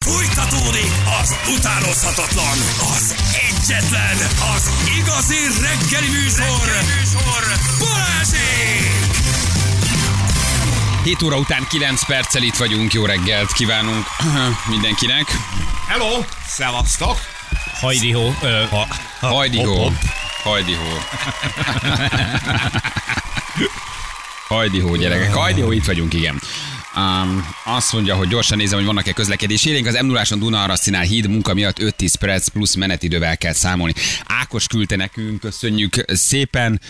Fújtatódik az utánozhatatlan, az egyetlen, az igazi reggeli műsor, Balázsék! 7 óra után 9 perccel itt vagyunk, jó reggelt kívánunk mindenkinek. Hello! Szevasztok! Hajdi-hó. Hajdi-hó. Hajdi-hó. Hajdi-hó, gyerekek. Hajdi-hó, itt vagyunk, igen. Azt mondja, hogy gyorsan nézem, hogy vannak-e közlekedési élénk. Az M0-áson Dunaharasztinál híd munka miatt 5-10 perc plusz menetidővel kell számolni. Ákos küldte nekünk, köszönjük szépen.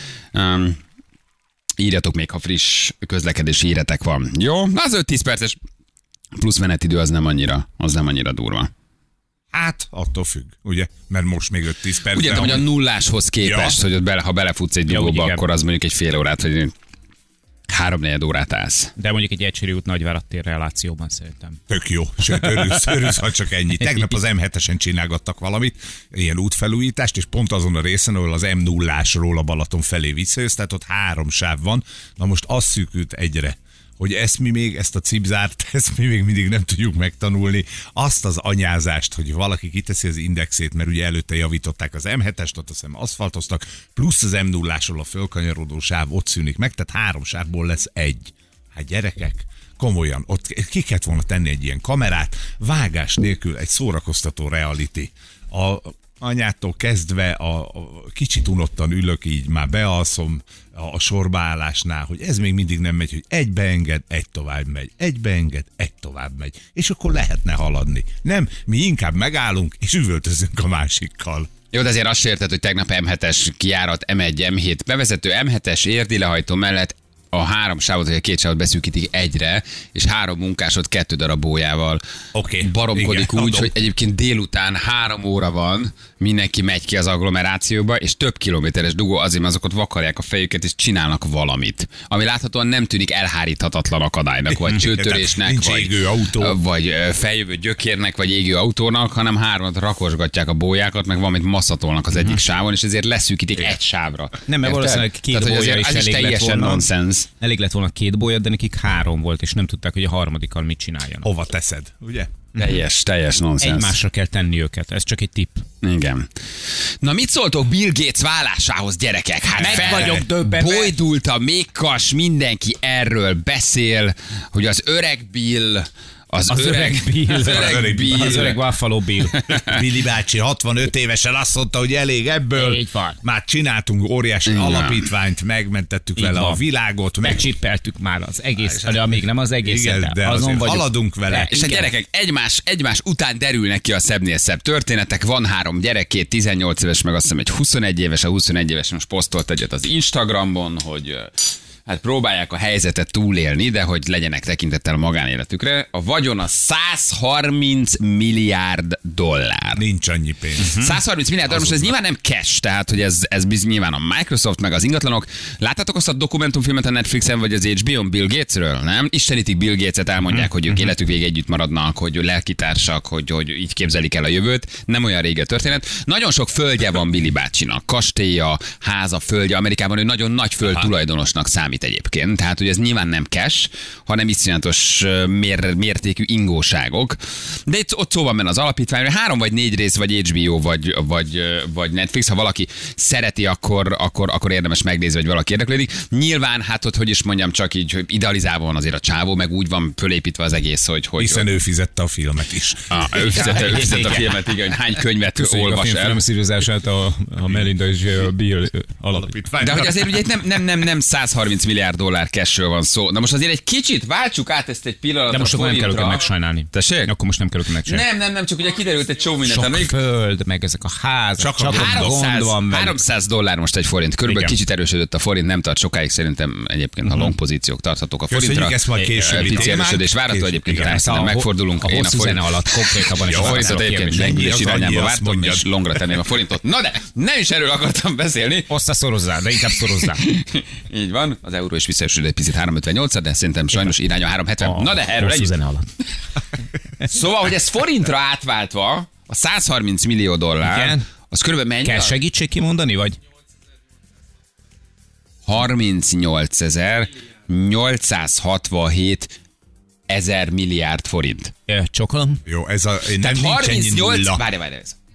Írjatok még, ha friss közlekedési híretek van. Jó? Az 5-10 perces plusz menetidő az nem annyira durva. Hát, attól függ, ugye? Mert most még 5-10 perc. Ugye, hogy a nulláshoz képest, hogy ott ha belefutsz egy dugóba, akkor az mondjuk egy fél órát, vagy 3-4 órát állsz. De mondjuk egy Ecseri út Nagyvárad relációban szerintem. Tök jó, sőt örülsz, ha csak ennyi. Tegnap az M7-esen csinálgattak valamit, ilyen útfelújítást, és pont azon a részen, ahol az M0-ásról a Balaton felé visszajössz, tehát ott 3 sáv van, na most az szűkült egyre, hogy ezt a cipzárt, ezt mi még mindig nem tudjuk megtanulni, azt az anyázást, hogy valaki kiteszi az indexét, mert ugye előtte javították az M7-est, ott azt hiszem aszfaltoztak, plusz az M0-ásról a fölkanyarodó sáv ott szűnik meg, tehát 3 sávból lesz 1. Hát gyerekek, komolyan, ott ki kellett volna tenni egy ilyen kamerát, vágás nélkül egy szórakoztató reality. Anyától kezdve a kicsit unottan ülök, így már bealszom a sorbaállásnál, hogy ez még mindig nem megy, hogy egy beenged, egy tovább megy, egy beenged, egy tovább megy, és akkor lehetne haladni. Nem, mi inkább megállunk, és üvöltözünk a másikkal. Jó, de azért azt érted, hogy tegnap M7-es kijárat, M1, M7 bevezető, M7-es érdi lehajtó mellett a 3 sávot, vagy a 2 sávot beszűkítik egyre, és 3 munkásod 2 darab bójával baromkodik úgy, hogy egyébként délután 3 óra van, mindenki megy ki az agglomerációba, és több kilométeres dugó azért, mert azokat vakarják a fejüket, és csinálnak valamit. Ami láthatóan nem tűnik elháríthatatlan akadálynak, vagy csőtörésnek, vagy feljövő gyökérnek, vagy égő autónak, hanem 3 rakosgatják a bójákat, meg valamit masszatolnak az egyik sávon, és ezért leszűkítik egy sávra. Nem, mert valószínűleg 2 bója is elég lett volna. Nonsens. Elég lett volna 2 bója, de nekik 3 volt, és nem tudták, hogy a harmadikkal mit csináljanak. Hova teszed, ugye? Teljes nonsens. Egymásra kell tenni őket, ez csak egy tipp. Igen. Na mit szóltok Bill Gates vállásához, gyerekek? Hát meg vagyok döbbenve. Bojdult a mékas, mindenki erről beszél, hogy az öreg Bill... Az öreg Bill. Az öreg Buffalo Bill. Billy bácsi 65 évesen azt mondta, hogy elég ebből. Így van. Már csináltunk óriási alapítványt, megmentettük így vele van. A világot. Megcsippeltük már az egész, de még nem az egész. Igen, de azon haladunk vele. És a gyerekek egymás után derülnek ki a szebbnél szebb történetek. Van 3 gyerek, 2 18 éves, meg azt hiszem egy 21 éves, a 21 éves most posztolt egyet az Instagramon, hogy... Hát próbálják a helyzetet túlélni, de hogy legyenek tekintettel a magánéletükre. A vagyona 130 milliárd dollár. Nincs annyi pénz. 130 milliárd dollár, most ez nyilván nem cash, tehát hogy ez nyilván a Microsoft meg az ingatlanok. Láttátok azt a dokumentumfilmet a Netflixen vagy az HBO-n Bill Gatesről, nem? Istenítik Bill Gateset, elmondják, hogy ők életük végig együtt maradnak, hogy lelkitársak, hogy így képzelik el a jövőt. Nem olyan régi a történet. Nagyon sok földje van Billy bácsinak. Kastélya, háza, földje. Amerikában ő nagyon nagy föld tulajdonosnak számít egyébként. Tehát, hogy ez nyilván nem cash, hanem iszonyatos mértékű ingóságok. De itt ott szó van benne az alapítványról, 3 vagy 4 rész, vagy HBO, vagy Netflix. Ha valaki szereti, akkor érdemes megnézni, hogy valaki érdeklődik. Nyilván, hát ott, hogy is mondjam, csak így, hogy idealizálva van azért a csávó, meg úgy van fölépítve az egész, hogy... Hiszen ő fizette a filmet is. Ő fizette a filmet, igen, hogy hány könyvet olvas el. Filmszírozását a Melinda és Bill alapítvány. De hogy azért ugye nem 130 milliárd dollár cashről van szó. Na most azért egy kicsit váltsuk át ezt egy pillanatra. De most nem kell őket megsajnálni. Tessék? Akkor most nem kell őket megsajnálni. Nem, csak ugye kiderült egy csomó mindent. Sok föld, meg ezek a házak, csak a gond van meg. 300 dollár most egy forint. Körülbelül kicsit erősödött a forint, nem tart sokáig, szerintem egyébként a long pozíciók tarthatók a forintra. Köszönjük ezt majd később. Pici erősödés várható egyébként, szerintem megfordulunk. A hosszú zene alatt konkrétabban is forintot egyébként lengülés irányába vártam, és longra tenném a forintot. Na de, nem is erről akartam beszélni. Hosszaszorozzál, de inkább szorozzál. Így van, az euró is visszaesült egy picit 3,58, de szerintem sajnos irány a 3,70. Na de erről egy. Szóval, hogy ez forintra átváltva, a 130 millió dollár, igen. Az körülbelül mennyi? Kell segítség kimondani, vagy? 38.867 000 milliárd forint. Csokolom? Jó, ez a... Nem, Tehát nincs ennyi 38, nulla. várj,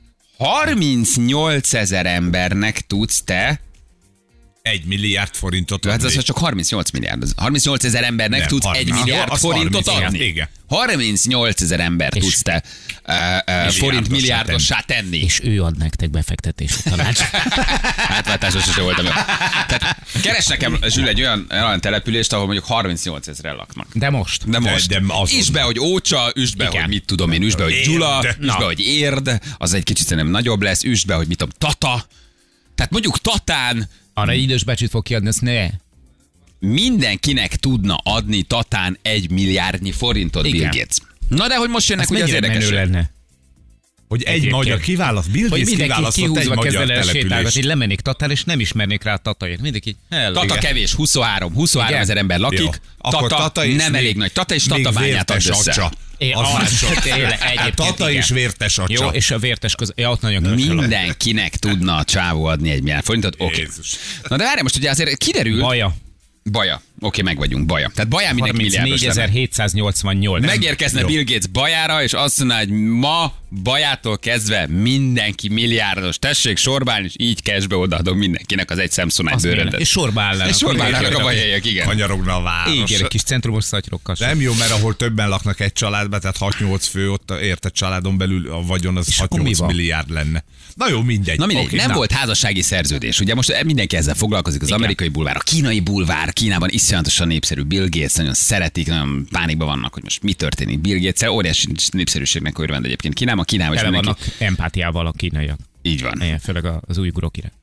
38 000 embernek tudsz te, 1 milliárd forintot hát adni. az csak 38 milliárd. 38 000 embernek Nem, tudsz 30. 1 milliárd Az forintot 30, adni. igen. 38 000 ember tudsz te forint milliárdossá tenni. És ő ad nektek befektetési tanács. Átváltásos sose voltam. Tehát keres nekem, Zsül, egy olyan települést, ahol mondjuk 38 000-en laknak. De most. De most. De azon. Üsd be, hogy Ócsa, üsd be, Igen. hogy mit tudom én, üsd be, hogy Gyula, Érd. üsd be, hogy Érd, az egy kicsit szerintem nagyobb lesz, üsd be, hogy mit tudom, Tata. Tehát mondjuk Tatán Arra idős becsüt fog kiadni, ezt ne. mindenkinek tudna adni Tatán 1 milliárdnyi forintot Igen. Bill Gates. Na de hogy most jönnek Ez ugye az mennyire menő érdekesek. lenne? Hogy egy Egyébként. magyar kiválaszt, Bill Hogy Gates mindenki kiválasztott egy kihúzva magyar kezdene el sétálgatni, települést. hogy lemennék Tatán, és nem ismernék rá a Tataért. Mindenki, Tata kevés, 23 Igen. 000 ember lakik, Jó. Akkor Tata és nem még- elég nagy. Tata és még Tatabányát ad vértes össze. atya. Az már sok. Tata és vértes atya. Jó, és a vértes köz... Ja, ott nagyon kevés. Mindenkinek tudna a csávó adni 1 milliárd forintot. Oké. Jézus. Na de várj, most ugye azért kiderül... Baja. Baja. Oké, meg vagyunk. Baja. Tehát Baján mindenki milliárdos lenne. 34.788. Megérkezne Jó. Bill Gates Bajára, és azt mondaná, hogy ma Bajától kezdve mindenki milliárdos. Tessék sorbálni, és így cashbe odaadom mindenkinek az egy Samsonite bőröndet. És sorba állnának. És sorba állnának a bajaiak, igen. Kanyarogna a város. Igen, egy kis centrumos szatyrokkal. Nem jó, mert ahol többen laknak egy családban, tehát 6-8 fő, ott érted családon belül a vagyon az akkor mi 6-8 van? milliárd lenne. Na jó, mindegy. Na mindegy, Oké, nem na. volt házassági szerződés. Ugye most mindenki ezzel foglalkozik, az amerikai bulvár, a kínai bulvár, Kínában iszonyatosan népszerű Bill Gates, nagyon szeretik, nagyon pánikban vannak, hogy most mi történik Bill Gates-el. Óriási népszerűségnek örvend egyébként Kínában is Tele mindenki. vannak empátiával a kínaiak. Így van. Igen, főleg az ujgurok iránt.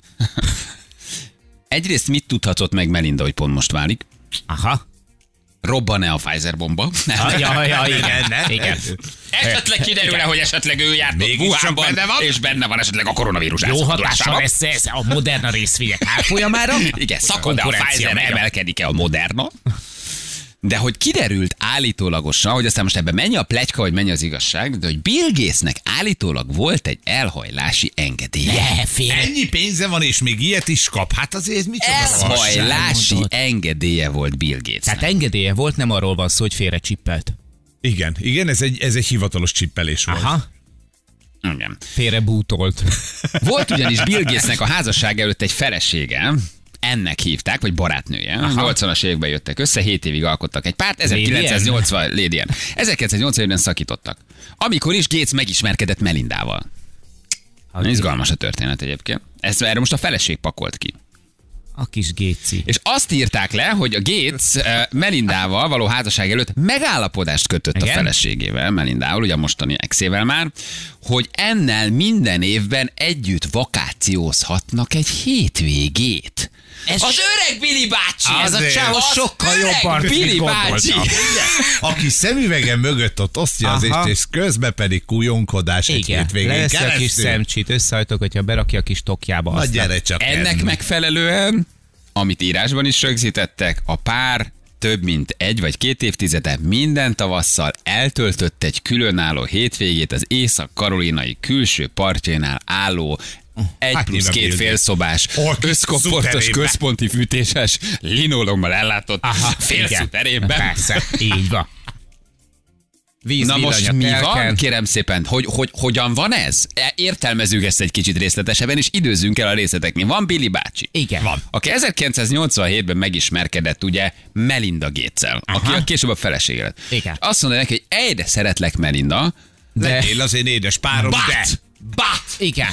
Egyrészt mit tudhatott meg Melinda, hogy pont most válik? Aha. Robban-e a Pfizer bomba? Ja, igen. Esetleg kiderül-e, hogy esetleg ő járt Mégis Wuhanban, csak benne van? és benne van esetleg a koronavírus Jó hatással elszabadulásában. lesz ez a Moderna részvények árfolyamára. Igen, Hogy szakad, de a konkurencia Pfizer megy. emelkedik-e a Moderna? De hogy kiderült állítólagosan, hogy aztán most ebben mennyi a pletyka, hogy mennyi az igazság, de hogy Bill Gatesnek állítólag volt egy elhajlási engedélye. Ennyi pénze van, és még ilyet is kap. Hát azért ez micsoda valóság. Elhajlási mondod. engedélye volt Bill Gatesnek. Tehát engedélye volt, nem arról van szó, hogy félre csippelt. Igen, ez egy hivatalos csippelés volt. Aha. Igen. Félre bútolt. Volt ugyanis Bill Gatesnek a házasság előtt egy felesége, ennek hívták, vagy barátnője. 80-as években jöttek össze, 7 évig alkottak egy párt, 1980 Lady Anne. 1980-ben szakítottak. Amikor is Gates megismerkedett Melindával. Izgalmas a történet egyébként. Erre most a feleség pakolt ki. A kis géci. És azt írták le, hogy a Gates Melindával való házasság előtt megállapodást kötött a Igen? feleségével, Melindával, ugye a mostani exével már, hogy ennel minden évben együtt vakációzhatnak egy hétvégét. Az öreg Billy bácsi! Ez a csávó sokkal öreg jobban, Billy mint bácsi! gondoltam. Aki szemüvegen mögött ott osztja az Aha. és közben pedig kújonkodás egy Igen, hétvégén leveszi a kis keresztül. szemcsit, összehajtok, hogyha berakja a kis tokjába. Na aztán- gyere csak Ennek enni. megfelelően, amit írásban is rögzítettek, a pár több mint 1 vagy 2 évtizede minden tavasszal eltöltött egy különálló hétvégét az észak-karolinai külső partjainál álló 1 Hát plusz nyilván 2 Bill Gates. félszobás, összkomfortos, szuterénbe. központi fűtéses, linólommal ellátott Igen. félszuterénben. Persze, így van. Víz, Na most villany a mi van? telken. Kérem szépen, hogyan van ez? Értelmezzük ezt egy kicsit részletesebben, és időzzünk el a részleteknél. Van Billy bácsi. Igen. Van. Aki 1987-ben megismerkedett ugye Melinda Gates-el, aki a később a felesége lett. Igen. Azt mondta neki, hogy egyre szeretlek Melinda, Legyél az én édes párom, de but! Igen.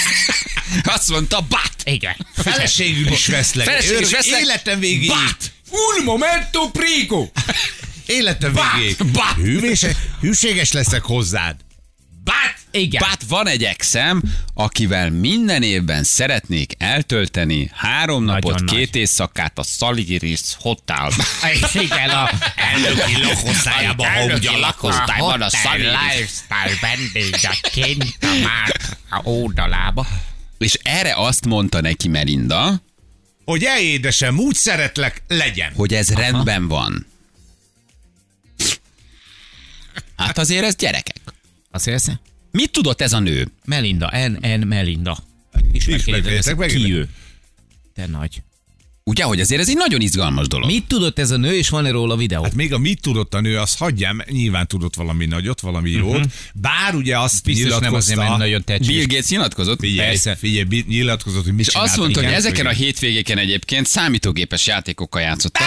Azt mondta, but! Igen. feleségül is veszlek. Feleségül is veszlek. Életem végéig. But! Un momento prigo! Életem végéig. But! Hűséges leszek hozzád. But! Igen. Bát van egy exem, akivel minden évben szeretnék eltölteni 3 napot, Nagyon 2 nagy. éjszakát a Saliris Hotelban. Igen, a Elnöki lakosztályában, ha Elnöki ugye lakosztályban a Saliris. lifestyle vendégeként a már oldalába. És erre azt mondta neki Melinda, hogy édesem, úgy szeretlek, legyen. hogy ez rendben van. Hát azért ez gyerekek. Azt érsz? Mit tudott ez a nő? Melinda, N. Melinda. Ismerkedjetek, Ismerkedjetek meg. ki ő? Te nagy. Ugye, hogy azért ez egy nagyon izgalmas dolog. Mit tudott ez a nő, és van-e róla videó? Hát még a mit tudott a nő, azt hagyjám, nyilván tudott valami nagyot, valami jót. Bár ugye azt Biztos nem azért, mert nyilatkozta, nagyon tehetséges. Bill Gates nyilatkozott. figyelj, nyilatkozott, hogy mit És csinált. azt mondta, hogy Igen. ezeken a hétvégéken egyébként számítógépes játékokkal játszottak.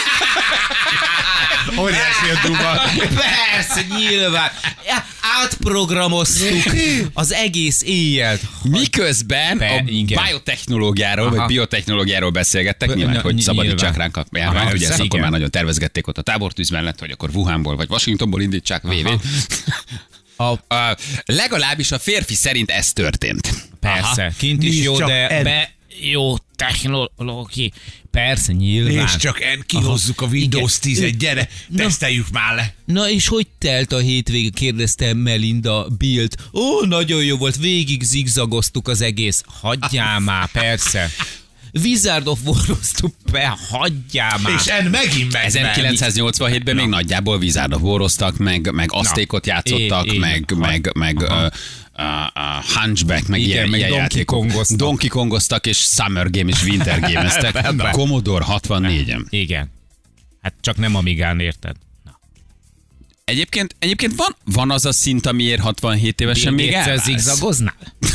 Óriási a duva. Persze, nyilván. Átprogramoztuk az egész éjjelt. Miközben a igen. biotechnológiáról, Aha. vagy biotechnológiáról beszélgettek, nyilván, Na, hogy szabadítsák nyilván. ránk a járványt, ugye ezt Persze, akkor igen. már nagyon tervezgették ott a tábortűz mellett, hogy akkor Wuhanból vagy Washingtonból indítsák VV. Legalábbis a férfi szerint ez történt. Persze, Aha. kint is Nincs jó, csak de jó technológia. Persze, nyilván. És csak kihozzuk a Windows 10-et, gyere, teszteljük már le. Na és hogy telt a hétvége, kérdezte Melinda Billt. Ó, nagyon jó volt, végig zigzagoztuk az egész. Hagyjál már, persze. Wizard of War-oztuk be, hagyjál már. És megint meg. 1987-ben még nagyjából Wizard of War-oztak, meg Aztékot játszottak, meg Hunchback, meg Igen, ilyen meg Donkey játékok. Kongoztak. Donkey Kongoztak, és Summer Game és Winter Game-eztek. Commodore 64-en. Igen. Hát csak nem Amigán, érted? Egyébként van az a szint, amiért 67 évesen még elválsz. zigzagoznál?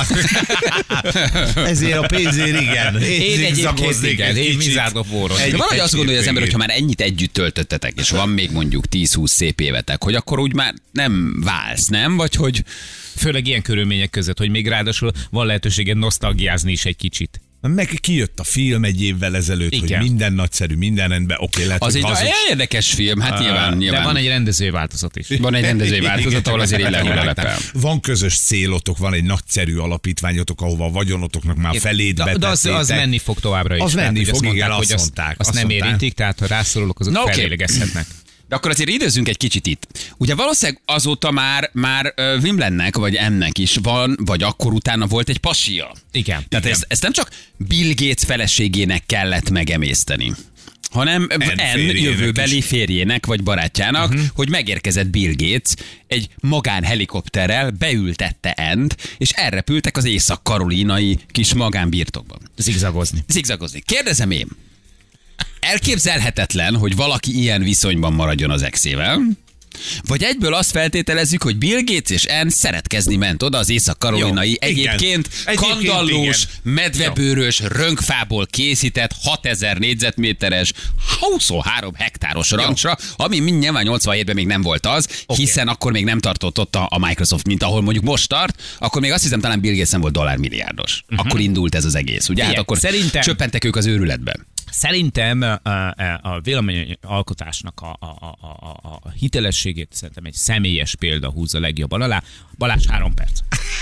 Ezért a pénzért igen. Én egyébként igen, én kicsit. Wizard of War-on. De valahogy azt gondolja az ember, hogy ha már ennyit együtt töltöttetek, és van még mondjuk 10-20 szép évetek, hogy akkor úgy már nem válsz, nem? Vagy hogy... Főleg ilyen körülmények között, hogy még ráadásul van lehetőséged nosztalgiázni is egy kicsit. Meg kijött a film egy évvel ezelőtt, Igen. hogy minden nagyszerű, minden rendben, oké, lehet, Az hogy egy hazudsz. érdekes film, hát nyilván. De van egy rendezői változat is. Van egy rendezői változat, ahol azért így lehull a lepel. Van közös célotok, van egy nagyszerű alapítványotok, ahova a vagyonotoknak már felét De az menni fog továbbra is. Az Tehát, menni hogy fog, igen, mondták, azt hogy mondták, Azt azt nem mondták. érintik, tehát ha rászorulok, azok Na, oké. fellélegezhetnek. De akkor azért időzzünk egy kicsit itt. Ugye valószínűleg azóta már Wimlennek, vagy ennek is van, vagy akkor utána volt egy pasia. Igen. Tehát igen. ezt nem csak Bill Gates feleségének kellett megemészteni, hanem férjének jövőbeli is. férjének vagy barátjának, hogy megérkezett Bill Gates egy magánhelikopterrel, beültette Ent, és elrepültek az észak-karolinai kis magánbirtokban. Zigzagozni. Kérdezem én, elképzelhetetlen, hogy valaki ilyen viszonyban maradjon az exével, vagy egyből azt feltételezzük, hogy Bill Gates és Ann szeretkezni ment oda az észak-karolinai, Jó, igen. egyébként Egyébként kandallós, igen. medvebőrös, rönkfából készített 6000 négyzetméteres, 23 hektáros rancsra, ami nyilván 87-ben még nem volt az, hiszen akkor még nem tartott ott a Microsoft, mint ahol mondjuk most tart, akkor még azt hiszem talán Bill Gates nem volt dollármilliárdos. Akkor indult ez az egész, ugye? Hát Figyelj, akkor szerintem- csöppentek ők az őrületben. Szerintem a véleményalkotásnak a hitelességét szerintem egy személyes példa húzza legjobban alá. Balázs, 3 perc.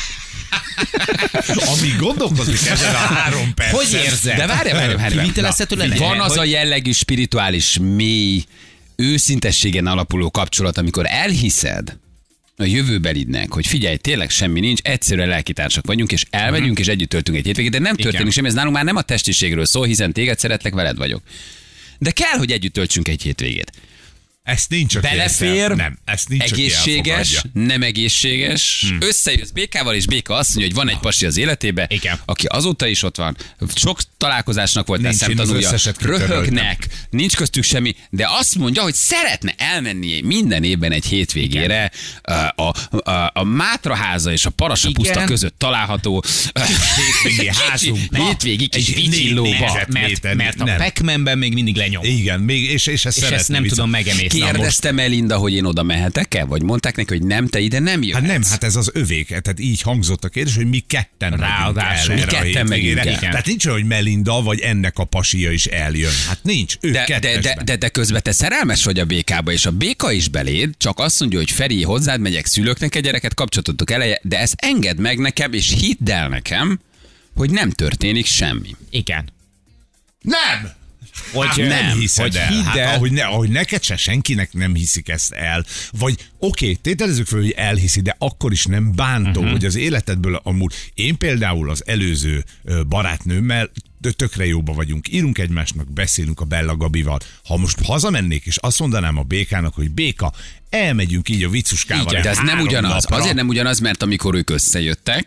Amíg gondolkozni ezen a 3 percen. Hogy érzed? De várj. Kivitelezhető lenne? Van az Hogy- a jellegű spirituális, mély, őszintességen alapuló kapcsolat, amikor elhiszed a jövőbelidnek, hogy figyelj, tényleg semmi nincs, egyszerűen lelkitársak vagyunk, és elmegyünk, és együtt töltünk egy hétvégét, de nem történik Igen. semmi, ez nálunk már nem a testiségről szól, hiszen téged szeretlek, veled vagyok. De kell, hogy együtt töltsünk egy hétvégét. Ezt nincs, aki Belefér, nem, ezt nincs, aki egészséges, elfogadja. nem egészséges, összejössz Békával, és Béka azt mondja, hogy van egy pasi az életébe, Igen. aki azóta is ott van, sok találkozásnak volt Nincs, én az szemtanúja, összeset kitöröltem. röhögnek, nincs köztük semmi, de azt mondja, hogy szeretne elmenni minden évben egy hétvégére a Mátraháza és a Parasa puszta Igen. között található Hétvégi házunk. hétvégi kis Egy vicsillóba. négyzetméter. Mert a Nem. Pac-Man-ben még mindig lenyom. Igen, még, és ezt És ezt nem tudom megemészni. Kérdezte Melinda, hogy én oda mehetek-e? Vagy mondták neki, hogy nem, te ide nem jöhetsz? Hát nem, hát ez az övék. Tehát így hangzott a kérdés, hogy mi ketten Ráadásul megyünk mi el erre a ketten megyünk hétvégére. el. Tehát nincs olyan, hogy Melinda vagy ennek a pasia is eljön. Hát nincs, ők kettesben. De közben te szerelmes vagy a békába, és a béka is beléd, csak azt mondja, hogy Feri, hozzád megyek, szülőknek egy gyereket, kapcsolatotok eleje, de ezt engedd meg nekem, és hidd el nekem, hogy nem történik semmi. Igen. Nem! Hogy Hát nem hiszed hogy el. hidd Hát, el. ahogy neked se senkinek nem hiszik ezt el. Vagy oké, tételezzük fel, hogy elhiszi, de akkor is nem bántó, hogy az életedből amúgy. Én például az előző barátnőmmel tökre jóba vagyunk, írunk egymásnak, beszélünk a Bella Gabival. Ha most hazamennék, és azt mondanám a Békának, hogy Béka, elmegyünk így a viccuskával. De ez nem három ugyanaz. napra. Azért nem ugyanaz, mert amikor ők összejöttek,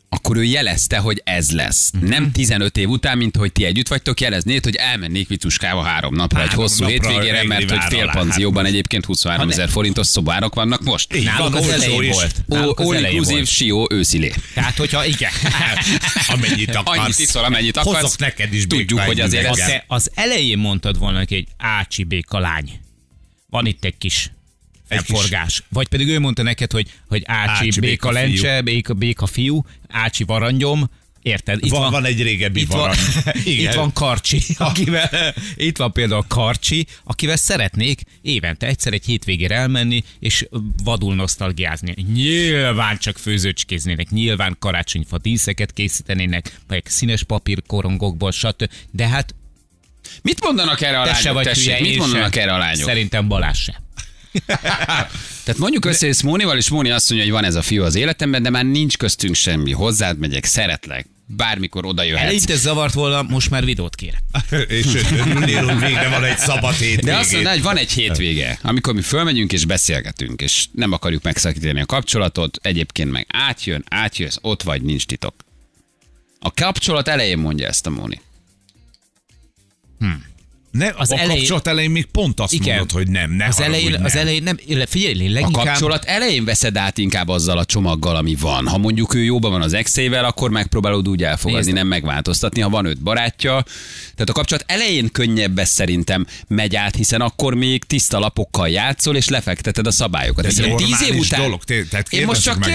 akkor ő jelezte, hogy ez lesz. Nem 15 év után, mint hogy ti együtt vagytok, jeleznéd, hogy elmennék Vituskába 3 napra, egy hosszú hétvégére, mert hogy félpanzióban egyébként 23 000 forintos szobárok vannak most. Náluk az elején volt. All inclusive Sió őszilé. Tehát, hogyha igen. Amennyit akarsz. Annyit iszol, amennyit akarsz. Hozok neked is Tudjuk, hogy azért Ha ez... te az elején mondtad volna neki, egy Ácsi béka lány. Van itt egy kis felforgás. Vagy pedig ő mondta neked, hogy Ácsi béka lencse, béka fiú, Ácsi varangyom. Érted? Van egy régebbi varany. Itt van Karcsi, itt van például Karcsi, akivel szeretnék évente egyszer egy hétvégére elmenni, és vadul nosztalgiázni. Nyilván csak főzőcskéznének, nyilván karácsonyfa díszeket készítenének, vagy színes papírkorongokból, stb. De hát Mit mondanak erre a te se lányok? vagy Tessék, hülye, mit én mondanak se. erre a lányok? Szerintem Balázs se. Tehát mondjuk összejössz Mónival, és Móni azt mondja, hogy van ez a fiú az életemben, de már nincs köztünk semmi. Hozzád megyek, szeretlek. Bármikor oda jöhetsz. Eleinte zavart volna, most már videót kérek. És örülnél, hogy végre van egy szabad hétvégé. De azt mondja, hogy van egy hétvége, amikor mi fölmegyünk és beszélgetünk, és nem akarjuk megszakítani a kapcsolatot, egyébként meg átjössz, ott vagy, nincs titok. A kapcsolat elején mondja ezt a Móni. Az kapcsolat elején még pont azt Igen. mondod, hogy nem. Az elején nem, figyelj, A leginkább... kapcsolat elején veszed át inkább azzal a csomaggal, ami van. Ha mondjuk ő jóban van az exével, akkor megpróbálod úgy elfogadni, Nézd. nem megváltoztatni. Ha van 5 barátja, tehát a kapcsolat elején könnyebb ez szerintem megy át, hiszen akkor még tiszta lapokkal játszol, és lefekteted a szabályokat. Ez Ez 10 év normális után... dolog, tehát Én most csak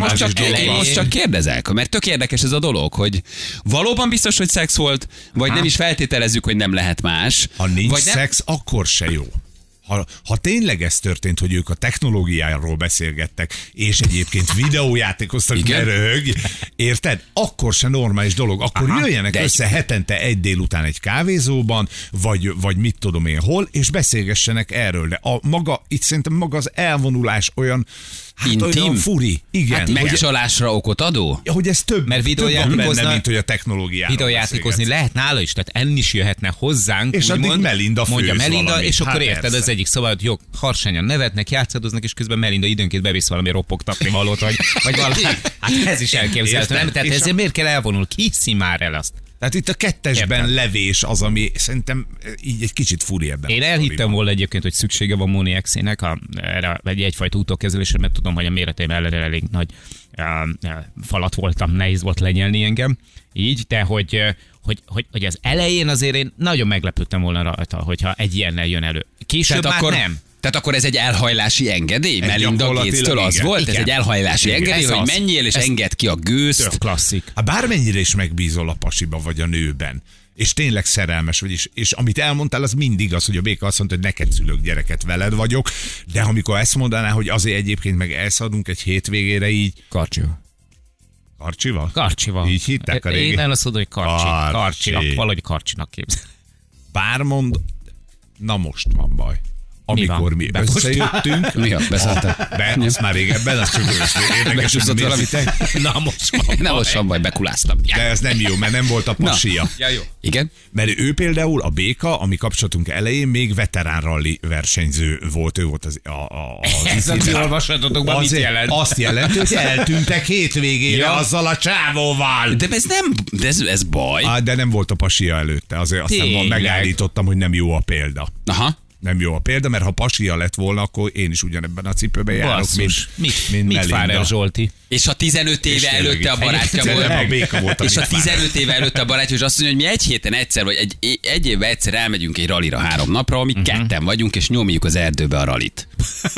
kérdezek, mert tök érdekes ez a dolog, hogy valóban biztos, hogy szex volt, vagy nem is feltételezzük, hogy nem lehet más. Ha nincs vagy nem... szex, akkor se jó. Ha tényleg ez történt, hogy ők a technológiáról beszélgettek, és egyébként videójátékoztak, Igen? ne röhögj, érted? Akkor se normális dolog. Akkor jöjjenek össze hetente egy délután egy kávézóban, vagy mit tudom én hol, és beszélgessenek erről. De itt szerintem maga az elvonulás olyan, Intim? olyan furi. Igen. Hát megcsalásra okot adó? Hogy ez több, Mert több van benne, videójátékozna- mint hogy a technológiáról videójátékozni beszélgetsz. lehet nála is, tehát enni is jöhetne hozzánk. És addig úgymond, Melinda mondja főz Melinda, valamit. és akkor Hát érted persze. az egyik szobában, hogy jó, harsányan nevetnek, játszadoznak, és közben Melinda időnként bevisz valami ropogtatni valót, vagy valami. Hát ez is elképzelhető, nem? Tehát És ezért miért kell elvonul? Hiszi már el azt. Tehát itt a kettesben Értem. levés az, ami szerintem így egy kicsit furi ebben. Én a elhittem sztoriban. volna egyébként, hogy szüksége van Móni exének erre egyfajta utókezelésre, mert tudom, hogy a méreteim ellenére elég nagy falat voltam, nehéz volt lenyelni engem. Így, de hogy az elején azért én nagyon meglepődtem volna rajta, hogyha egy ilyennel jön elő. Később Tehát már akkor, nem. tehát akkor ez egy elhajlási engedély? Melinda gyakorlatilag Gates-től az igen. volt? Igen. Ez egy elhajlási Igen. engedély, Ez hogy az. menjél és Ez engedd ki a gőzt. Tök klasszik. Hát bármennyire is megbízol a pasiba vagy a nőben, és tényleg szerelmes vagy, és amit elmondtál, az mindig az, hogy a béka azt mondta, hogy neked szülök gyereket, veled vagyok, de amikor ezt mondaná, hogy azért egyébként meg elszadunk egy hétvégére így, Karcsival. Karcsival? Karcsival. Így hitták a régi? Én el azt mondom, hogy Karcsi. Karcsi. Valahogy Karcsinak képzel. Bár mond, na most van baj. Amikor mi összejöttünk, Mi a? Beszálltál? azt már régebben, az csak érdekes, Becsúszott hogy valamit. Na most van. Nem, most van baj, bekuláztam. de ez nem jó, mert nem volt a pasia. Ja, jó. Igen? Mert ő például, a béka, ami kapcsolatunk elején még veterán rally versenyző volt, ő volt az Ez a ti olvasatotokban mit jelent? Azt jelenti, hogy eltűntek hétvégére Ja. azzal a csávóval. De ez nem, de ez baj. De nem volt a pasia előtte, azért aztán Tényleg. megállítottam, hogy nem jó a példa. Aha. Nem jó a példa, mert ha pasia lett volna, akkor én is ugyanebben a cipőben járok, mint Mit Melinda. vár el Zsolti? És ha 15 éve tényleg előtte a így. barátja Tényleg a volt. béka volt a És ha mit vár el. 15 éve előtte a barátja, és azt mondja, hogy mi egy héten egyszer, vagy egy évben egyszer elmegyünk egy ralira 3 napra, amíg ketten vagyunk, és nyomjuk az erdőbe a ralit.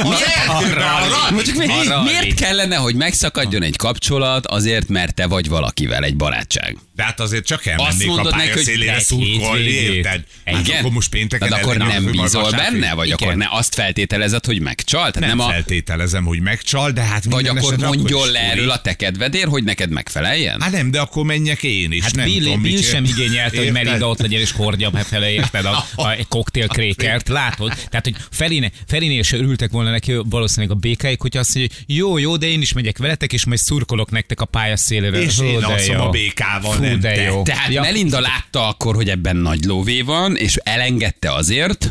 Mondjuk, miért kellene, hogy megszakadjon egy kapcsolat azért, mert te vagy valakivel egy barátság? De hát azért csak Azt elmennék a mondod neki, hogy pályaszélére egy szurkolni, hétvégét. érted? Hát Igen? akkor most pénteken De akkor nem ellenőrzöm, majd bízol vasárnap- benne? Vagy Igen. akkor ne azt feltételezed, hogy megcsal? Tehát Nem nem feltételezem, hogy megcsal, de hát vagy minden akkor esetre mondjon is le furi. erről a te kedvedért, hogy neked megfeleljen? Hát nem, de akkor menjek én is. Hát nem tudom, Bill mit sem igényelte, hogy Érted? Melinda ott legyen és hordja befele, érted, a koktélkrékert, látod? Tehát, hogy Ferinél se örültek volna neki valószínűleg a békáik, hogy azt mondja, hogy jó, de én is megyek veletek, és majd szurkolok nektek a pályaszélére. És én de alszom jó. a békával, Fú, nem de te. jó. Tehát Ja. Melinda látta akkor, hogy ebben nagy lóvé van, és elengedte azért, Akkor még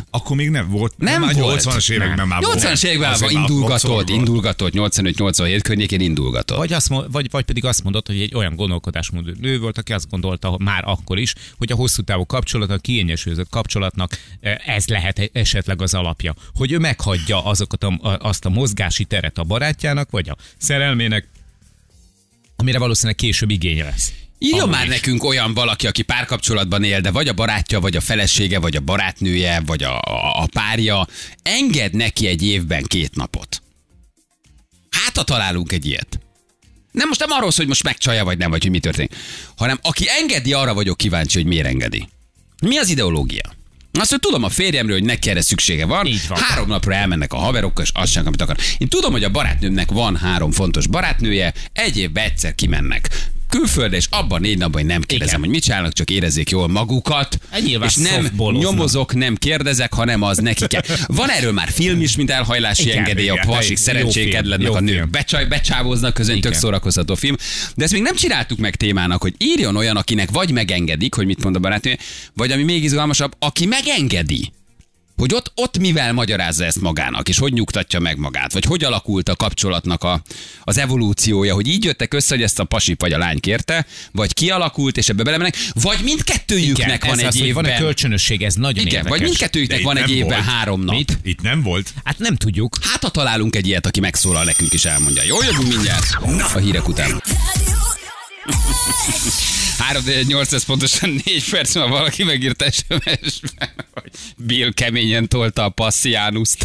még nem volt. Nem már volt. 80-as években már volt. 80-as években Azért már indulgatott, 85-87 környékén indulgatott. Vagy pedig azt mondod, hogy egy olyan gondolkodásmódú nő volt, aki azt gondolta már akkor is, hogy a hosszú távú kapcsolatnak, kiegyensúlyozott kapcsolatnak ez lehet esetleg az alapja. Hogy ő meghagyja azt a mozgási teret a barátjának, vagy a szerelmének, amire valószínűleg később igénye lesz. Írjon már nekünk olyan valaki, aki párkapcsolatban él, de vagy a barátja, vagy a felesége, vagy a barátnője, vagy a párja, enged neki egy évben 2 napot. Hát, ha találunk egy ilyet. Nem arról szól, hogy most megcsalja, vagy nem, vagy hogy mi történik, hanem aki engedi, arra vagyok kíváncsi, hogy miért engedi. Mi az ideológia? Azt, hogy tudom a férjemről, hogy neki erre szüksége van. 3 napra elmennek a haverokkal, és azt sem, amit akar. Én tudom, hogy a barátnőmnek van 3 fontos barátnője, egy évben egyszer kimennek külföldre, és abban 4 napban nem kérdezem, hogy mit csinálnak, csak érezzék jól magukat. És nem nyomozok, nem kérdezek, hanem az neki kell. Van erről már film is, mint elhajlási engedély, a pasik szerencsékedlednek, a nők becsávoznak, közön tök szórakoztató film. De ezt még nem csináltuk meg témának, hogy írjon olyan, akinek vagy megengedik, hogy mit mond a barátnője, vagy ami még izgalmasabb, aki megengedi. Hogy ott mivel magyarázza ezt magának, és hogy nyugtatja meg magát, vagy hogy alakult a kapcsolatnak az evolúciója, hogy így jöttek össze, hogy ezt a pasi vagy a lány kérte, vagy kialakult, és ebbe belemennek, vagy mindkettőjüknek van egy évben. Van-e kölcsönösség, ez nagyon érdekes. Vagy mindkettőjüknek van egy évben 3 nap. Itt nem volt. Hát nem tudjuk. Hát ha találunk egy ilyet, aki megszólal nekünk és elmondja. Jól jövünk mindjárt a hírek után. 3-8 pontosan 4 perc, ma valaki megírt SMS-ben, hogy Bill keményen tolta a Passianust.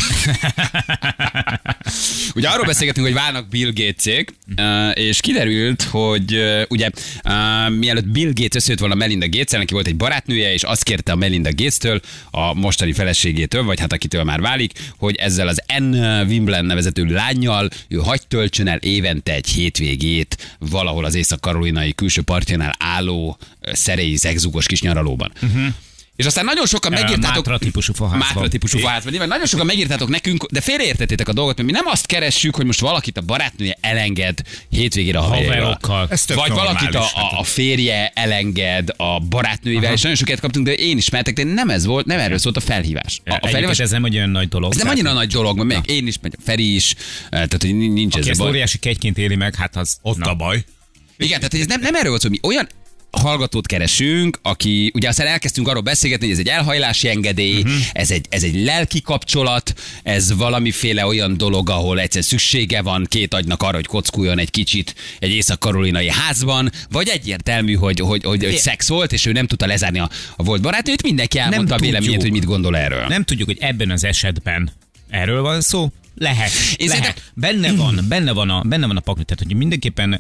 Ugye arról beszélgetünk, hogy válnak Bill Gates-ék, és kiderült, hogy ugye mielőtt Bill Gates összejött volna Melinda Gates-el, neki volt egy barátnője, és azt kérte a Melinda Gates-től, a mostani feleségétől, vagy hát akitől már válik, hogy ezzel az Anne Wimbledon nevezető lánnyal ő hagy töltsön el évente egy hétvégét valahol az észak-karolinai külső partjánál álló szerélyi zegzugos kis nyaralóban. És aztán nagyon sokan megírtátok... Mátra típusú faházban. Nyilván nagyon sokan megírtátok nekünk, de félreértettétek a dolgot, mert mi nem azt keressük, hogy most valakit a barátnője elenged hétvégére a haverjakkal. Vagy valakit a férje elenged a barátnőivel, és nagyon sokat kaptunk, de én ismertek, de nem ez volt, nem erről szólt a felhívás. A felhívás ez nem egy olyan nagy dolog. Ez nem annyira nagy dolog, mert még én is, meg Feri is, tehát hogy nincs ez a baj. Óriási kegyként éli meg, hát az... Ott a baj. Igen, tehát ez nem erről volt szó, mi olyan hallgatót keresünk, aki, ugye aztán elkezdtünk arról beszélgetni, hogy ez egy elhajlási engedély, ez egy lelki kapcsolat, ez valamiféle olyan dolog, ahol egyszer szüksége van 2 agynak arra, hogy kockuljon egy kicsit egy észak-karolinai házban, vagy egyértelmű, hogy szex volt, és ő nem tudta lezárni a volt barátnőt, mindenki elmondta a véleményét, hogy mit gondol erről. Nem tudjuk, hogy ebben az esetben erről van szó. Lehet. Benne van a pakli, tehát hogy mindenképpen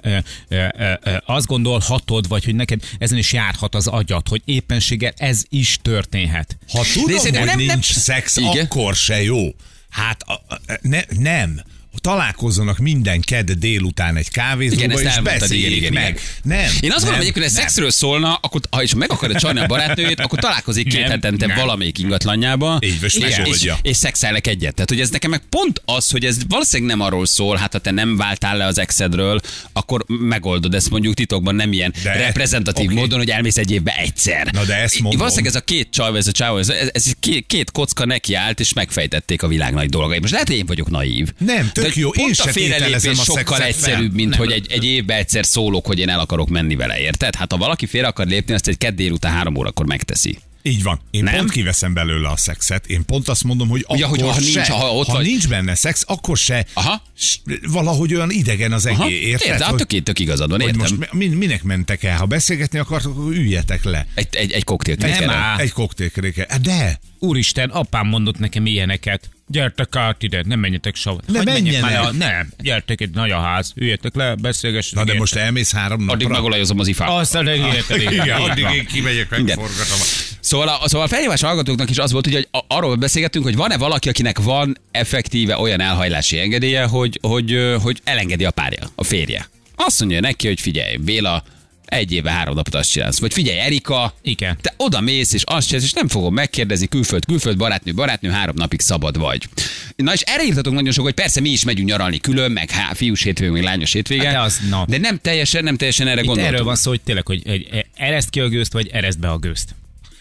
azt gondolhatod, vagy hogy neked ezen is járhat az agyad, hogy éppenséggel ez is történhet. Ha tudom, hogy nincs szex, akkor se jó. Hát nem. Találkozzanak minden kedd délután egy kávézóba, és beszéljék meg. Nem. Én azt gondolom, hogy szexről szólna, akkor ha is meg akarja csalni a barátnőjét, akkor találkozik 2 hetente valamelyik ingatlanjába, és szexelnek egyet. Tehát, hogy ez nekem meg pont az, hogy ez valószínűleg nem arról szól, hát ha te nem váltál le az exedről, akkor megoldod ezt mondjuk titokban, nem ilyen reprezentatív módon, hogy elmész egy évbe egyszer. Na de ezt mondom. Valószínűleg ez a 2 csaj, ez a csávó, ez 2 kocka nekiállt, és megfejtették a világ nagy dolgai. Most lehet, hogy én vagyok naív. Nem, tök jó. Pont a félrelépés sokkal egyszerűbb, mint hogy egy évben egyszer szólok, hogy én el akarok menni vele, érted? Hát ha valaki félre akar lépni, azt egy kedd délután 3 órakor megteszi. Így van. Én pont kiveszem belőle a szexet. Én pont azt mondom, hogy akkor se. Ha nincs benne szex, akkor se. Valahogy olyan idegen az egész. Érted? Hát tök igazad van, értem. Most minek mentek el? Ha beszélgetni akartok, akkor üljetek le. Egy koktélkerékkel. Egy koktélkerékkel. De! Úristen, apám mondott nekem ilyeneket. Gyertek át ide, nem menjetek savat. Nem, gyertek, egy nagy a ház, üljetek le, beszélgessünk. Na de most elmész 3 napra. Addig megolajozom az ifát. Aztán addig én kimegyek, megforgatom. Szóval a felhívás hallgatóknak is az volt, hogy arról beszélgettünk, hogy van-e valaki, akinek van effektíve olyan elhajlási engedélye, hogy elengedi a párja, a férje. Azt mondja neki, hogy figyelj, Béla, 1 éve 3 napot azt csinálsz. Vagy figyelj, Erika, igen. Te oda mész, és azt csinálsz, és nem fogom megkérdezni, külföld, barátnő, 3 napig szabad vagy. Na és erre írtatok nagyon sok, hogy persze mi is megyünk nyaralni külön, meg fiús hétvége, meg lányos hétvége, de nem teljesen erre gondoltunk. Erről van szó, hogy tényleg, hogy ereszt ki a gőzt, vagy ereszt be a gőzt.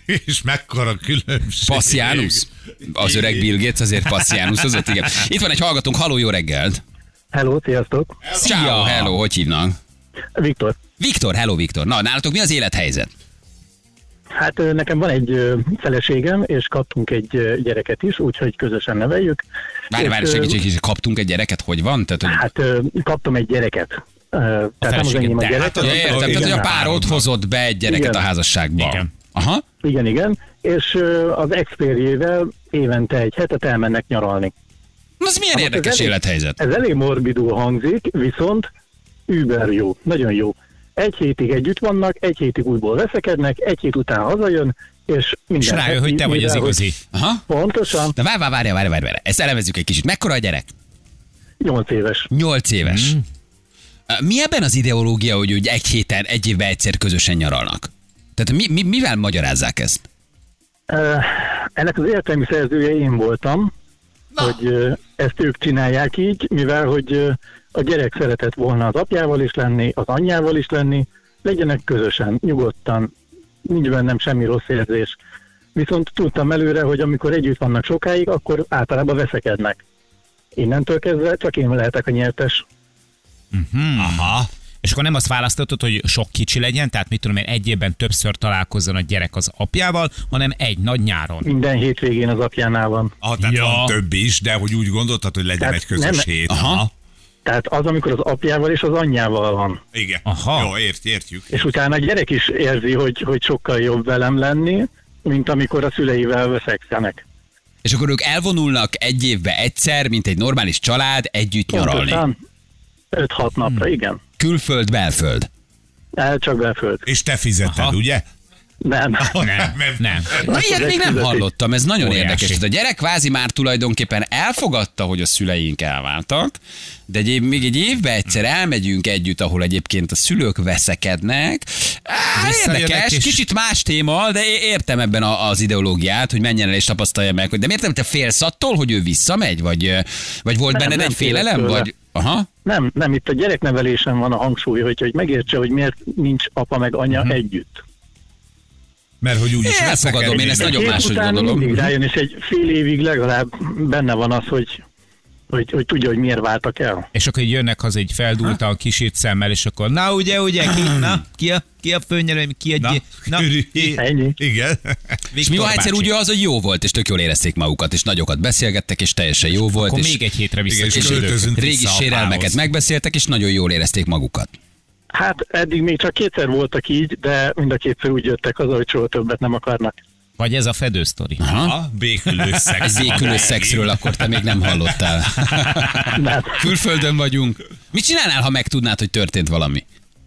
És mekkora különbség. Passziánus? Az öreg Bill Gates azért passziánushozott, igen. Itt van egy hallgatónk, halló, jó reggelt! Hello, sziasztok! Ciao, hello, hogy hívnak? Viktor. Viktor, hello Viktor. Na, nálatok mi az élethelyzet? Hát nekem van egy feleségem, és kaptunk egy gyereket is, úgyhogy közösen neveljük. Várj, segítség, kaptunk egy gyereket, hogy van? Tehát, hogy... Hát kaptam egy gyereket. Tehát nem az enyém a gyerek. Hát, értem, tehát hogy a párod hozott be egy gyereket Igen. a házasságba. Igen. Aha. Igen. És az ex-férjével évente egy hetet elmennek nyaralni. Az milyen Most érdekes ez elég- élethelyzet. Ez elég morbidul hangzik, viszont über jó, nagyon jó. Egy hétig együtt vannak, egy hétig újból veszekednek, egy hét után hazajön, és minden... És rájön, hogy te vagy az igazi. Aha. Pontosan, De várj. Ezt elemezzük egy kicsit. Mekkora a gyerek? 8 éves. 8 éves. Mi ebben az ideológia, hogy egy héten, egy évben egyszer közösen nyaralnak? Tehát mivel magyarázzák ezt? Ennek az értelmi szerzője én voltam, hogy ezt ők csinálják így, mivel hogy a gyerek szeretett volna az apjával is lenni, az anyjával is lenni, legyenek közösen, nyugodtan, nincs bennem semmi rossz érzés. Viszont tudtam előre, hogy amikor együtt vannak sokáig, akkor általában veszekednek. Innentől kezdve csak én lehetek a nyertes. Aha. És akkor nem azt választottad, hogy sok kicsi legyen, tehát mit tudom én, egy évben többször találkozzon a gyerek az apjával, hanem egy nagy nyáron. Minden hétvégén az apjánál van. Tehát Ja. van több is, de hogy úgy gondoltad, hogy legyen Tehát egy közös nem- hét. Aha. Tehát az, amikor az apjával és az anyjával van. Igen. Aha. Jó, értjük. És utána a gyerek is érzi, hogy sokkal jobb velem lenni, mint amikor a szüleivel veszekszenek. És akkor ők elvonulnak egy évbe egyszer, mint egy normális család, együtt nyaralni. Pontosan 5-6 napra, igen. Külföld, belföld. Csak belföld. És te fizeted, Aha. ugye? Nem. Nem. Na, ilyet még nem hallottam, ez nagyon Óriási. érdekes. Tehát a gyerek kvázi már tulajdonképpen elfogadta, hogy a szüleink elváltak, de még egy évben egyszer elmegyünk együtt, ahol egyébként a szülők veszekednek. Visszajönnek Érdekes, és- kicsit más téma, de értem ebben az ideológiát, hogy menjen el és tapasztalja meg. De miért nem te félsz attól, hogy ő visszamegy? Vagy volt benned nem egy félek félelem? tőle. Vagy... Aha. Nem, itt a gyereknevelésen van a hangsúly, hogy megértse, hogy miért nincs apa meg anya együtt. Mert hogy úgyis Elfogadom, én ezt nagyon Hét máshogy után gondolom. mindig rájön, és egy fél évig legalább benne van az, hogy tudja, hogy miért váltak el. És akkor így jönnek haza egy feldúltan kisít szemmel, és akkor na ugye, ki a főnyelő, ki a Ennyi. Igen. És mi van, ha egyszer úgy az, hogy jó volt, és tök jól érezték magukat, és nagyokat beszélgettek, és teljesen jó volt. Akkor és még egy hétre vissza. Igen, és és költözünk régi vissza sérelmeket apához. megbeszéltek, és nagyon jól érezték magukat. Hát eddig még csak kétszer voltak így, de mind a kétszer úgy jöttek haza, hogy soha többet nem akarnak. Vagy ez a fedősztori. Aha, békülő szex. Egy békülő szexről akkor te még nem hallottál. Nem. Külföldön vagyunk. Mit csinálnál, ha megtudnád, hogy történt valami?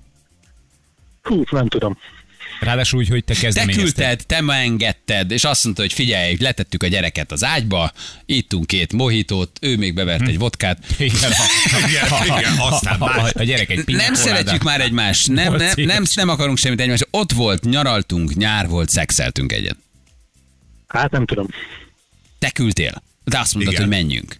Hú, nem tudom. Ráadásul úgy, hogy te Te kezdeményezted. küldted, te engedted, és azt mondta, hogy figyelj, letettük a gyereket az ágyba, ittunk 2 mohitót, ő még bevert egy vodkát. Igen, Igen, aztán más. a gyerek egy piña Nem colada. szeretjük már egymást, nem akarunk semmit egymást. Ott volt, nyaraltunk, nyár volt, szexeltünk egyet. Hát nem tudom. Te küldtél, de azt mondtad, Igen. hogy menjünk.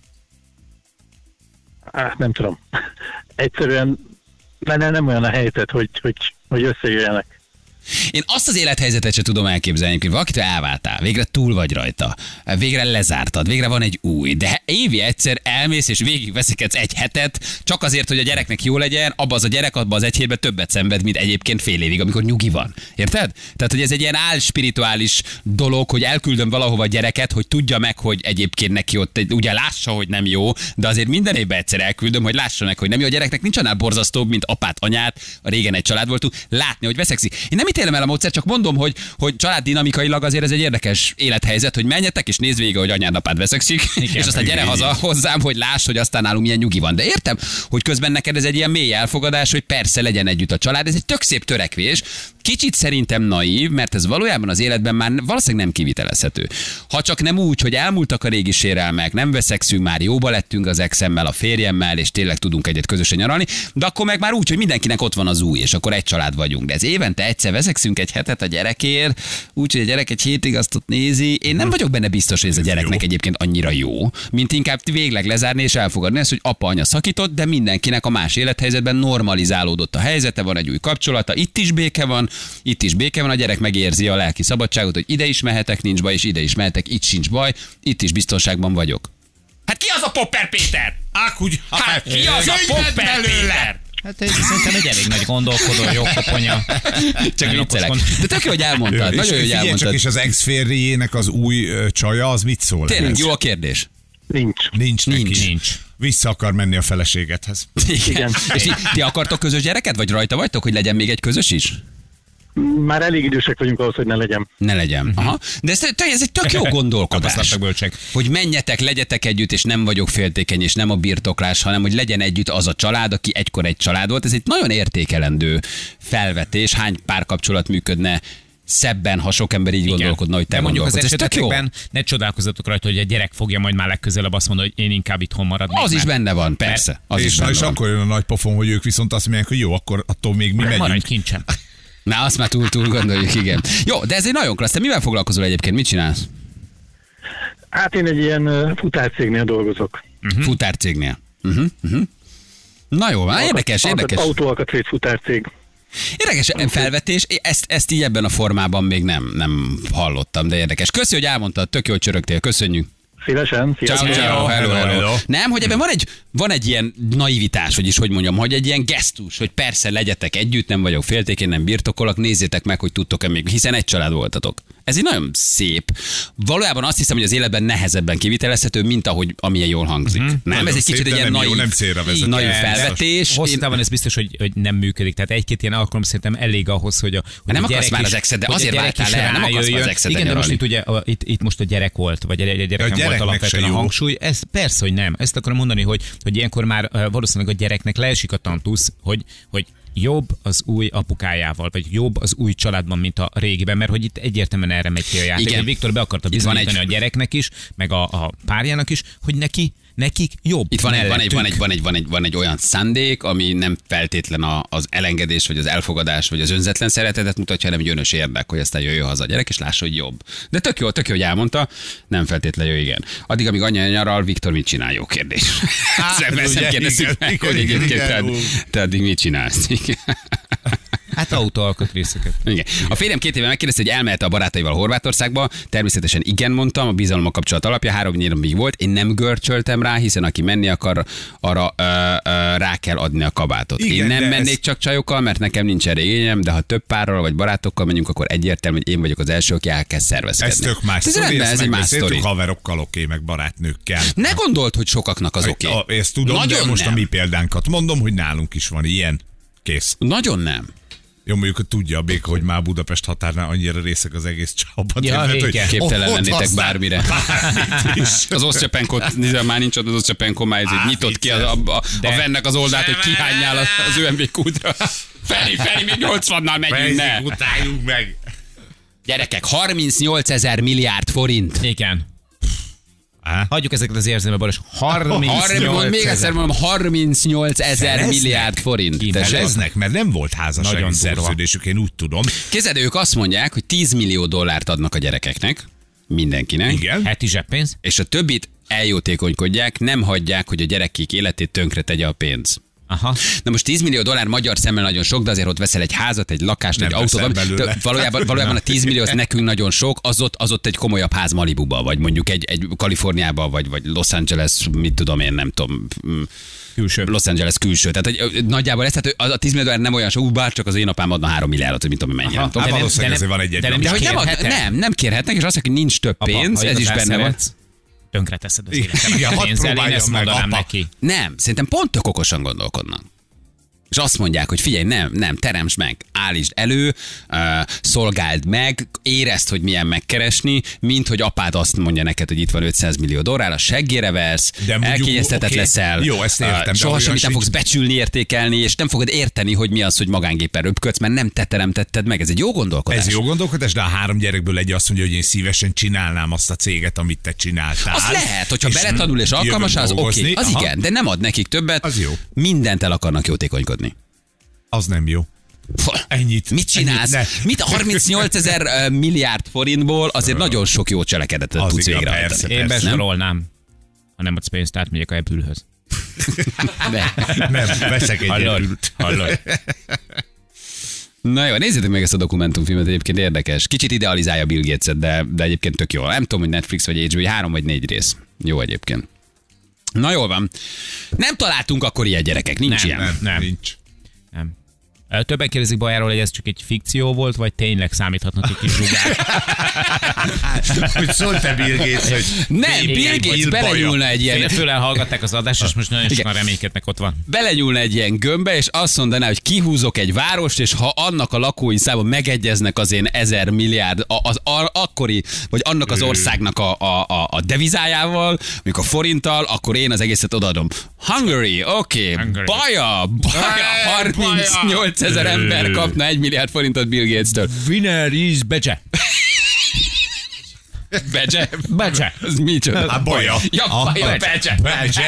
Hát nem tudom. Egyszerűen nem olyan a helyzet, hogy összejöjjenek. Én azt az élethelyzetet sem tudom elképzelni, hogy valakitől elváltál, végre túl vagy rajta, végre lezártad, végre van egy új, de évi egyszer elmész és végigveszekedsz egy hetet, csak azért, hogy a gyereknek jó legyen, abban az egy hétben többet szenved, mint egyébként fél évig, amikor nyugi van. Érted? Tehát, hogy ez egy ilyen álspirituális dolog, hogy elküldöm valahova a gyereket, hogy tudja meg, hogy egyébként neki ott ugye lássa, hogy nem jó, de azért minden évben egyszer elküldöm, hogy lássa meg, hogy nem jó. A gyereknek nincs annál borzasztóbb, mint apát, anyát, a régen egy család voltunk, látni, hogy veszekszik. Én nem ítélem el a módszer, csak mondom, hogy családdinamikailag azért ez egy érdekes élethelyzet, hogy menjetek és nézd végig, hogy anyád apád veszekszik, és aztán gyere haza hozzám, hogy láss, hogy aztán nálunk milyen nyugi van. De értem, hogy közben neked ez egy ilyen mély elfogadás, hogy persze legyen együtt a család, ez egy tök szép törekvés. Kicsit szerintem naív, mert ez valójában az életben már valószínűleg nem kivitelezhető. Ha csak nem úgy, hogy elmúltak a régi sérelmek, nem veszekszünk, már jóba lettünk az exemmel, a férjemmel, és tényleg tudunk egyet közösen nyaralni, de akkor meg már úgy, hogy mindenkinek ott van az új, és akkor egy család vagyunk. De ez évente egyszer veszekszünk egy hetet a gyerekért, úgyhogy a gyerek egy hétig azt ott nézi. Én nem vagyok benne biztos, hogy ez a gyereknek egyébként annyira jó, mint inkább végleg lezárni és elfogadni ezt, hogy apa, anya szakított, de mindenkinek a más élethelyzetben normalizálódott a helyzete, van egy új kapcsolata, itt is béke van, a gyerek megérzi a lelki szabadságot, hogy ide is mehetek, nincs baj, és ide is mehetek, itt sincs baj, itt is biztonságban vagyok. Hát ki az a Popper Péter? Hát ki az a Popper Péter? Hát ez szerintem egy elég nagy gondolkodó, jó koponya. Csak viccelek. De tök jó, hogy elmondtad. Nagyon jó, hogy elmondtad. Csak és az ex-férjének az új csaja, az mit szól? Tényleg jó a kérdés. Nincs. Nincs. Vissza akar menni a feleségethez. Igen. És ti akartok közös gyereket, vagy rajta vagytok, hogy legyen még egy közös is? Már elég idősek vagyunk ahhoz, hogy ne legyen. Ne legyen. Aha. De ez egy tök jó gondolkodás. Hogy menjetek, legyetek együtt, és nem vagyok féltékeny, és nem a birtoklás, hanem hogy legyen együtt az a család, aki egykor egy család volt. Ez egy nagyon értékelendő felvetés. Hány párkapcsolat működne szebben, ha sok ember így gondolkodna, hogy te mondjuk az gondolkodsz. esetekben ne csodálkozzatok rajta, hogy a gyerek fogja majd már legközelebb azt mondani, hogy én inkább itthon maradnék. Az is benne van, persze. Az is benne és van. akkor jön a nagy pofon, hogy ők viszont azt mondják, hogy jó, akkor attól még mi megyünk. Maradj kincsem. Na, azt már túl gondoljuk, igen. Jó, de ez egy nagyon klassz. Te mivel foglalkozol egyébként? Mit csinálsz? Hát én egy ilyen futárcégnél dolgozok. Futárcégnél. Na jó, érdekes. Autóalkatrész futárcég. Érdekes felvetés, ezt így ebben a formában még nem hallottam, de érdekes. Köszi, hogy elmondtad, tök jól csörögtél, köszönjük. Szívesen. Ciao, hello. Nem, hogy ebben van egy ilyen naivitás, vagyis hogy mondjam, hogy egy ilyen gesztus, hogy persze legyetek együtt, nem vagyok féltékeny, nem birtokolok, nézzétek meg, hogy tudtok-e még, hiszen egy család voltatok. Ez egy nagyon szép. Valójában azt hiszem, hogy az életben nehezebben kivitelezhető, mint amilyen jól hangzik. Nem, ez egy kicsit egy ilyen naív felvetés. Hosszú távon ez biztos, hogy nem működik. Tehát egy-két ilyen alkalom szerintem elég ahhoz, hogy nem akarsz már az exed, de azért váltál el, nem akarsz már az exed. Igen, de most itt most a gyerek volt, vagy a gyerek nem volt alapvetően a hangsúly. Ez persze, hogy nem. Ezt akarom mondani, hogy ilyenkor már valószínűleg a gyereknek leesik a tantusz, hogy jobb az új apukájával, vagy jobb az új családban, mint a régiben, mert hogy itt egyértelműen erre megy ki a játék. Igen. Viktor be akarta bizonyítani a gyereknek is, meg a párjának is, hogy nekik jobb. Itt van egy olyan szándék, ami nem feltétlen az elengedés, vagy az elfogadás, vagy az önzetlen szeretetet mutatja, hanem egy önös érdek, hogy aztán jöjjön haza a gyerek, és lássa, hogy jobb. De tök jó, hogy elmondta, nem feltétlen jó, igen. Addig, amíg anya nyaral, Viktor mit csinál? Jó kérdés. Ezt kérdezzük meg, hogy egyébként te addig mit csinálsz? Hát autóalkatrészeket. Igen. A férjem 2 éve megkérdezte, hogy elmehet a barátaival Horvátországba. Természetesen igen, mondtam, a bizalom a kapcsolat alapja, 3 évig volt. Én nem görcsöltem rá, hiszen aki menni akar, arra rá kell adni a kabátot. Igen, én nem mennék csak csajokkal, mert nekem nincs erre igényem, de ha több párral vagy barátokkal menjünk, akkor egyértelmű, hogy én vagyok az első, aki elkezd szervezkedni. Ez tök más sztori, ez egy más sztori. Haverokkal oké, meg barátnőkkel. Ne gondold, hogy sokaknak az oké. Ezt tudom, nagyon de most nem. A mi példánkat mondom, hogy nálunk is van ilyen. Kész. Nagyon nem. Jó, mondjuk, hogy tudja a béka, hogy már Budapest határnál annyira részek az egész csapat. Ja, hogy képtelen lennétek bármire. Az Oszcsepenkot, már nincs ott az Oszcsepenko, már ez nyitott ki a vennek az oldalt, hogy kihányjál az ÖMV kútra. Feri, még 80-nal megyünk, ne! Utáljunk meg! Gyerekek, 38 000 milliárd forint. Igen. Hagyjuk ezeket az érzelme, Baros. 38 000 milliárd forint. Kifeleznek, mert nem volt házassági szerződésük, én úgy tudom. Képzeld, ők azt mondják, hogy 10 millió dollárt adnak a gyerekeknek, mindenkinek. Igen. Heti zseppénz. És a többit eljótékonykodják, nem hagyják, hogy a gyerekek életét tönkre tegye a pénz. Aha. Na most 10 millió dollár magyar szemmel nagyon sok, de azért ott veszel egy házat, egy lakást, egy autót. Valójában a 10 millió az nekünk nagyon sok, az ott egy komolyabb ház Malibuba, vagy mondjuk egy Kaliforniába, vagy Los Angeles, mit tudom én, nem tudom. Külső. Los Angeles külső. Tehát nagyjából ez, tehát a 10 millió dollár nem olyan sok, bár csak az én apám adna 3 milliárdot, hogy mit tudom, mennyi. Valószínűleg ezért van egy nem kérhetnek, és azt mondják, hogy nincs több pénz, ez is benne van. Tönkre teszed az életemet. Pénzzel, én ezt mondanám neki. Nem, szerintem pont tök okosan gondolkodnak. És azt mondják, hogy figyelj, nem, teremtsd meg, állítsd elő, szolgáld meg, érezd, hogy milyen megkeresni, mint hogy apád azt mondja neked, hogy itt van 500 millió dollár, a seggére vesz, elkényeztetett leszel, jó, ezt értem, soha semmit nem fogsz becsülni, értékelni, és nem fogod érteni, hogy mi az, hogy magángépen röpködsz, mert nem te teremtetted meg. Ez egy jó gondolkodás. Ez jó gondolkodás, de a 3 gyerekből egy azt mondja, hogy én szívesen csinálnám azt a céget, amit te csináltál. Az lehet, hogyha beletanul és alkalmas, az oké. Az igen, de nem ad nekik többet. Az jó. Mindent el akarnak jótékonykodni. Az nem jó. Ennyit. Mit csinálsz? Ennyit Mit 38 000 milliárd forintból azért nagyon sok jó cselekedetet Az tudsz igaz, végrehajtani. persze. Én besorolnám. Ha nem adsz pénzt, átmegyek a Apple-höz. Nem, veszek egy Hallod? Na jó, nézzétek meg ezt a dokumentumfilmet, egyébként érdekes. Kicsit idealizálja Bill Gates-et, de egyébként tök jó. Nem tudom, hogy Netflix vagy HBO, 3 vagy 4 rész. Jó egyébként. Na jól van. Nem találtunk akkor ilyen gyerekek, nincs ilyen. Nem. Nincs. Nem. Többen kérdezik Bajáról, hogy ez csak egy fikció volt, vagy tényleg számíthatnak egy kis rugás. Hogy szólt-e Bill Gates, hogy Nem, Bill Gates belenyúlna egy ilyen... Főleg hallgatták az adást, és most nagyon sokan reménykednek, ott van. Belenyúlna egy ilyen gömbbe, és azt mondaná, hogy kihúzok egy várost, és ha annak a lakói száma megegyeznek az én 1000 milliárd, az akkori, vagy annak az országnak a devizájával, mondjuk a forinttal, akkor én az egészet odaadom. Hungary, oké, Hungary. Baja, 38 000 ember kapna 1 milliárd forintot Bill Gates-től. Winner is Becse. Becse? Az micsoda? A Baja. Ja, Baja, Becse.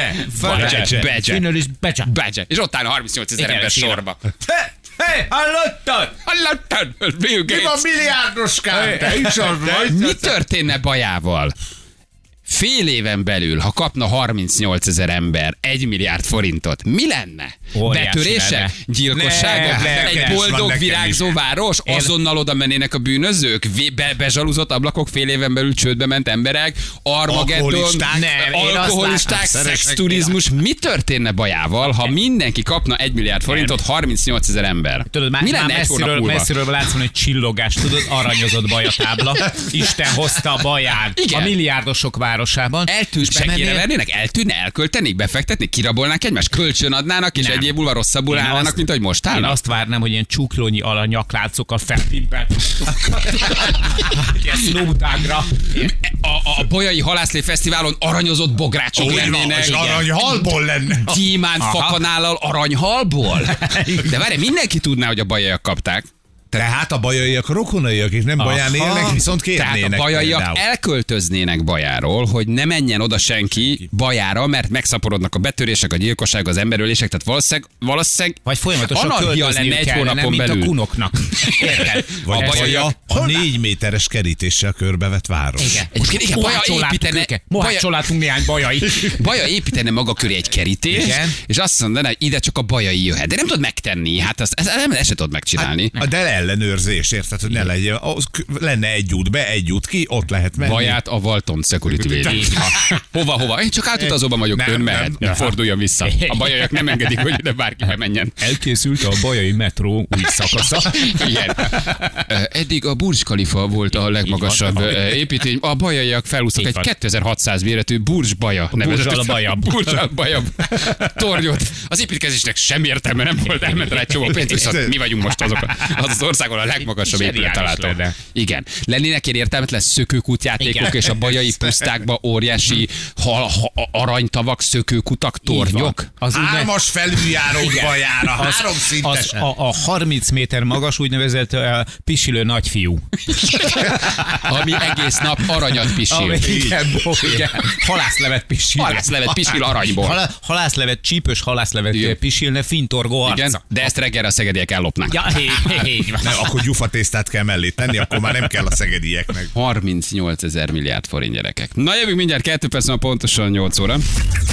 Becse. Winner is Becse. Becse. És ott áll 38 000 Igen, ember igen. sorba. Hey, hallottad? Hallottad? Bill Mi van Gates. milliárdoskám? Te is az vagy? Mi történne Bajával? Fél éven belül, ha kapna 38 000 ember 1 milliárd forintot, mi lenne? Óriási Betörések? lenne. Gyilkosságok? Ne, Egy van boldog, nekem virágzó is. város? Azonnal oda mennének a bűnözők? Bezsalúzott ablakok, fél éven belül csődbe ment emberek? Armageddon? Alkoholisták? Nem, én azt Alkoholisták? látom, Szexturizmus? Mi történne Bajával, ha mindenki kapna 1 milliárd forintot, 38 000 ember? Tudod, Mi lenne egy hónap múlva? messziről látszani, hogy csillogás, tudod, aranyozott bajatábla. Isten hozta a baján. Igen. A milliárdosok városában. Segélyre vernének, eltűnne, elköltenék, befektetnék, kirabolnák egymást, kölcsön adnának, és Nem. egy év múlva rosszabbul Én állnának, azt- mint ahogy most Én állnak. azt várnám, hogy ilyen csuklónyi alanyaklácokkal felpimpelt. Ilyen Snoop Doggra. A Bolyai Halászlé Fesztiválon aranyozott bográcsok lennének. És aranyhalból lenne. Gyémánt fakanállal aranyhalból? De várj, mindenki tudná, hogy a bajaiak kapták. Tehát a bajaiak rokonaiak, és nem Baján élnek, viszont kérnének. Tehát a bajaiak például. elköltöznének Bajáról, hogy ne menjen oda senki Bajára, mert megszaporodnak a betörések, a gyilkosság, az emberölések, tehát valószínűleg Vagy folyamatosan anarchia költözniük lenne egy kellene, hónapon mint belül. a kunoknak. Érted? Vagy a a bajaiak- Baja a 4 méteres kerítéssel körbevett város. Egyébként igen, Baja építene, Mohácson látunk néhány bajai. Baja építene maga köré egy kerítést, Igen. és azt mondaná, hogy ide csak a bajai jöhet. De nem tudod megtenni, hát ezt se tudod megcsinálni. De ellenőrzés, érted, hogy ne legyen. Lenne egy út be, egy út ki, ott lehet menni. Baját a Walton Security védi. Így van. Hova? Én csak átutazóban vagyok, Nem, ön mehet. nem. Forduljon vissza. A bajaiak nem engedik, hogy ide bárki bemenjen. Elkészült a bajai metró új szakasza. Igen. Eddig a Burj Khalifa volt a legmagasabb építény. A bajaiak felúsztak Így egy van. 2600 méretű Burj Baja nevezetű. Burj Al Baja. Burj Al Baja tornyot. Az építkezésnek sem értelme nem volt, elment rá egy csomó pénzt, viszont mi vagyunk most azok az országon a legmagasabb épület Zseniális található. lenne. Igen. Lennének ilyen értelmetlen szökőkútjátékok, Igen. és a bajai pusztákba óriási aranytavak, szökőkutak, tornyok. Az úgynevezett- 3-as felüljárók Bajára, 3 az szintesen. a 30 méter magas úgynevezett pisilő nagyfiú. Ami egész nap aranyat pisil. Igen. Halászlevet pisil. Halászlevet pisil aranyból. Halászlevet, csípős halászlevet Igen. pisilne, fintorgó arca. Igen, de ezt reggelre a szegediek ellopnák. Ja, így van. Ne, akkor gyufatésztát kell mellé tenni, akkor már nem kell a szegedieknek. 38 000 milliárd forint, gyerekek. Na jövünk mindjárt 2 perc, pontosan 8 óra.